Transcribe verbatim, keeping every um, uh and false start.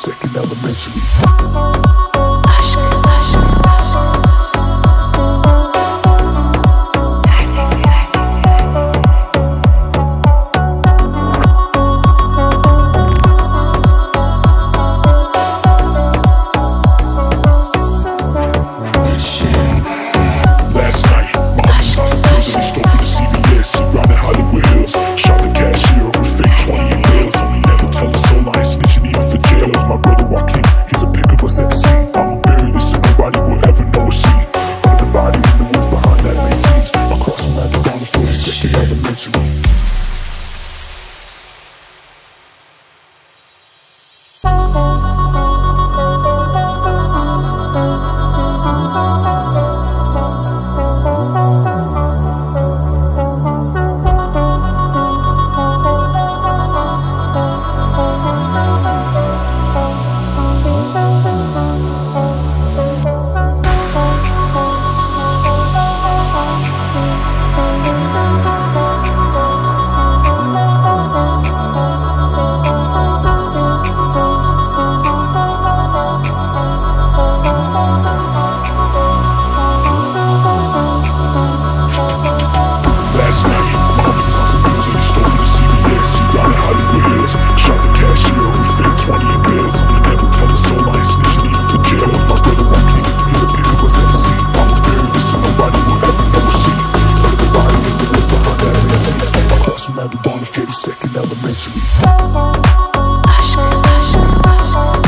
forty-second elementary. Aşk, aşk, aşk. Neredesin, neredesin, neredesin, neredesin? Last night, my homie was on some pills and he stole from the C V S. He round at Hollywood Hills, shot the cashier over fake twenty and bills. And we never tell a soul, I ain't snitching even for jail. It was my brother Joaquin, he's a pick of us at the scene. I'ma bury this and nobody will ever know a scene. Under the body in the woods behind that main scenes. Across from Magic on the forty-second elementary. Last night, my homie was on some pills and he stole from the C V S. He round at Hollywood Hills, shot the cashier over fake twenty and bills. And we never tell a soul, I ain't snitching even for jail. It was my brother Joaquin, he's a pick of us at the scene. I'ma bury this and nobody will ever know a scene. Under the body in the woods behind that main scenes. Across from Magic on the forty-second elementary. Aşk, aşk, aşk.